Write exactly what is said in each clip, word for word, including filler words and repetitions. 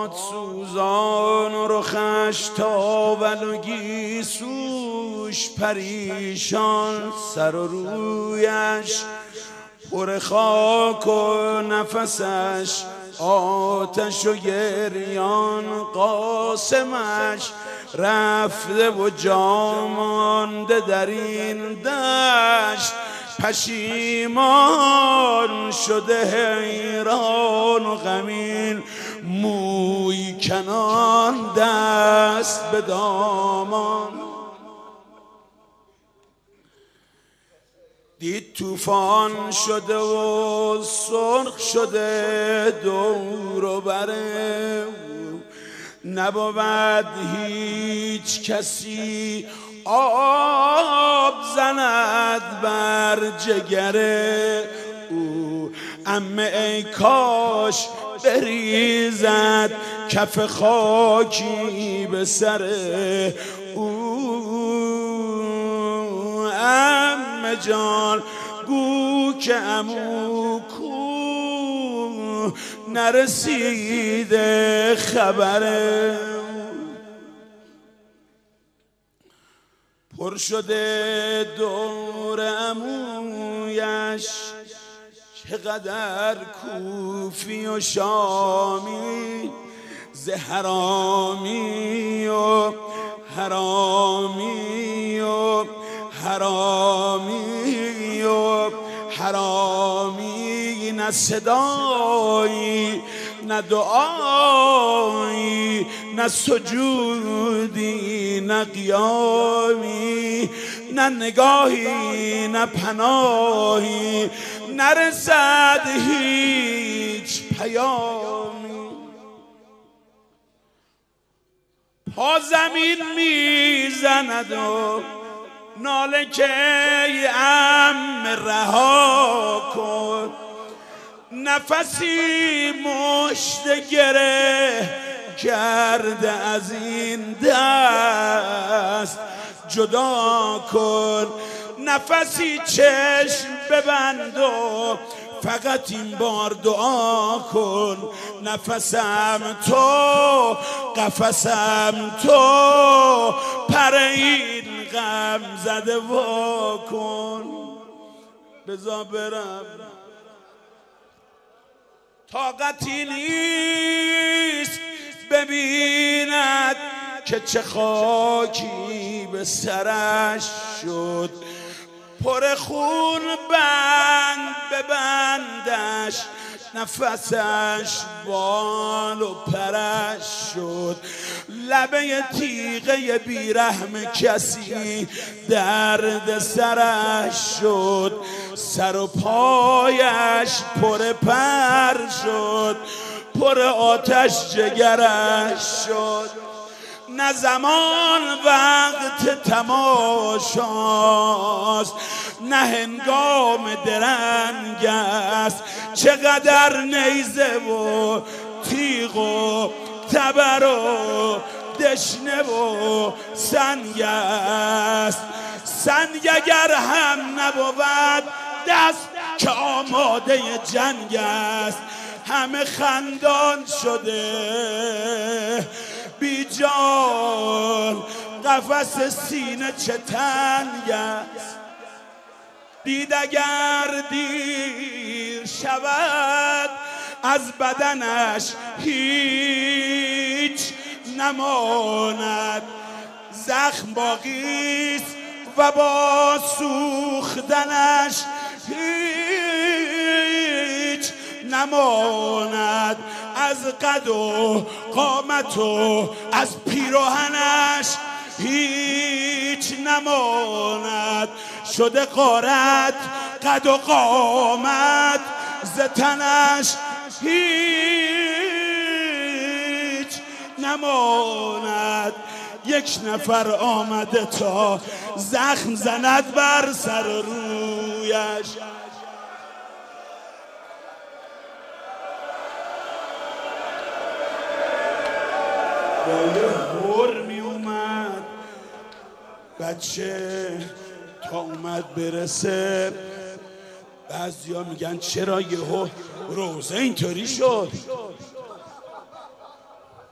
باد سوزان و رخش تاول و گیسوش پریشان، سر و رویش پر خاک و نفسش آتش و گریان. قاسمش رفته و جا مانده در این دشت، پشیمان شده حیران و غمین، موی کنان دست به دامان. دید طوفان شده و سرخ شده دور و بره، نبود هیچ کسی آب زند بر جگر او. عمه ای کاش بریزد کف خاکی به سر او. عمه جان گو که عمو کو نرسیده خبره، پر شده دور عمویش چقدر کوفی و شامی، ز حرامی و حرامی و حرامی و حرامی، نه صدایی نه دعایی نه سجودی نه قیامی، نه نگاهی نه پناهی نرسد هیچ پیامی. پا زمین میزند و ناله که ای عم رها کن، نفسی مشت گره کرده از این دست جدا کن. نفسی چشم ببند و فقط این بار دعا کن، نفسم تو قفسم تو، پر این غم زده وا کن. بذار برم طاقتی نیست ببیند که چه خاکی به سرش شد، پر خون بند ببندش نفسش بال و پرش شد. لبه تیغه بیرحم کسی درد سرش شد، سر و پایش پر پر شد، پر آتش جگرش شد. نه زمان وقت تماشاست نه هنگام درنگ است، چقدر نیزه و تیغ و تبر و دشنه و سنگ است. سنگ اگر هم نبود دست که آماده جنگ است. همه خندان شده بی جان، قفس سینه چه تنگ است. دید اگر دیر شود از بدنش هیچ نماند، زخم باقیست و با سوختنش هیچ نماند. از قد و قامت و از پیراهنش هیچ نماند. شده غارت قد و قامت ز تنش هیچ نماند. یک نفر آمده تا زخم زند بر سر رویش. با یه هور می اومد بچه تا اومد برسه. بعضیا میگن چرا یهو روزه اینطوری شد؟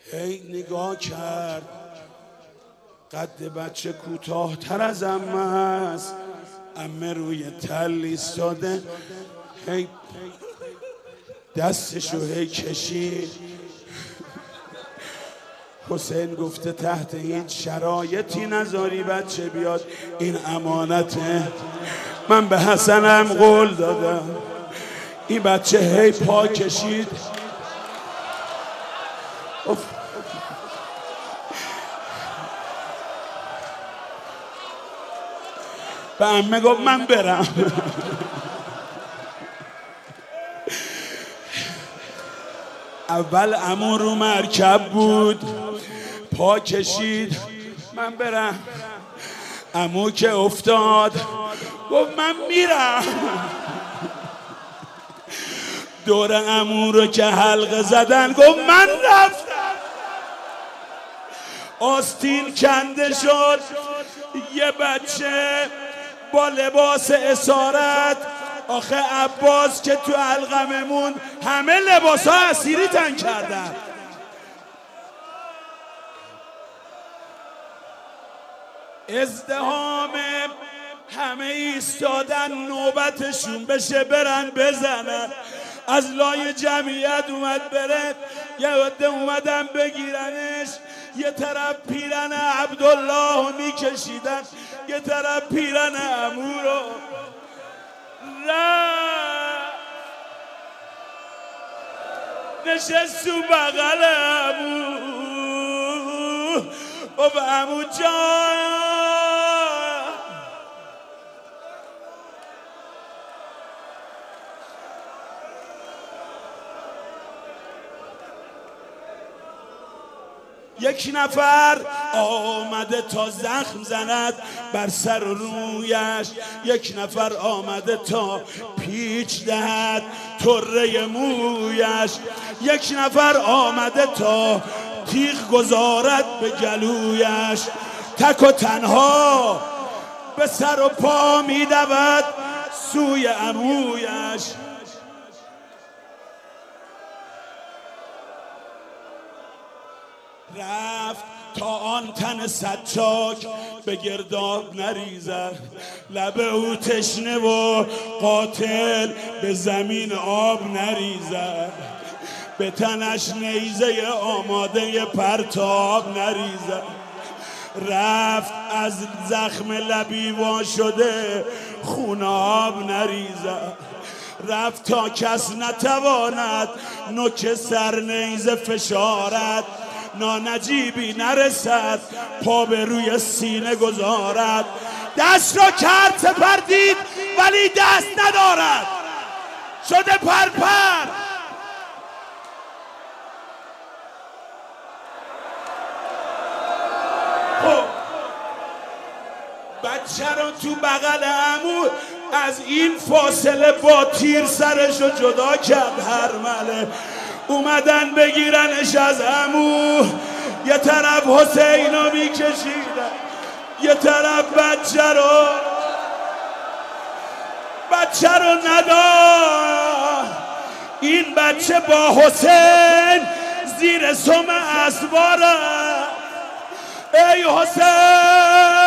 هی نگاه کرد، قد بچه کوتاه تر از عمه است. عمه روی تل ایستاده، هی دستشو هی کشید. حسین گفته تحت هیچ شرایطی نذاری بچه بیاد، این امانته. من به حسنم قول دادم. این بچه هی پا کشید، به عمه گفت من برم. اول عمو رو مرکب بود، پا کشید من برم. عمو که افتاد گفت من میرم. دور عمو رو که حلقه زدن گفت من رفتم. آستین کنده شد، یه بچه با لباس اسارت. آخه عباس که تو القممون همه لباس ها اسیری تن کردن. ازدهام همه ایستادن، نوبتشون بشه برن بزنن. از لای جمعیت اومد بره، یه عده اومدن بگیرنش. یه طرف پیرن عبدالله رو میکشیدن، یه طرف پیرن عمو رو. نشست تو بغل عمو، گفت عمو جان یک نفر آمده تا زخم زند بر سر و رویش، یک نفر آمده تا پیچ دهد طره مویش، یک نفر آمده تا تیغ گذارد به گلویش. تک و تنها به سر و پا می دود سوی عمویش. رفت تا آن تن سچاک به گرداب نریزد، لب او تشنه و قاتل به زمین آب نریزد، به تنش نیزه آماده پرتاب نریزد. رفت از زخم لبی وا شده خون آب نریزد، رفت تا کس نتواند نوک سر نیزه فشارد، نانجیبی نرسد پا به روی سینه گذارد. دست را کرد سپر دید ولی دست ندارد، شده پرپر. خب بچه را تو بغل عمو از این فاصله با تیر سرشو جدا کرد. هرمله اومدن بگیرنش از عمو، یه طرف حسینو میکشیدن، یه طرف بچه رو بچه رو ندار. این بچه با حسین زیر سم اسواره. ای حسین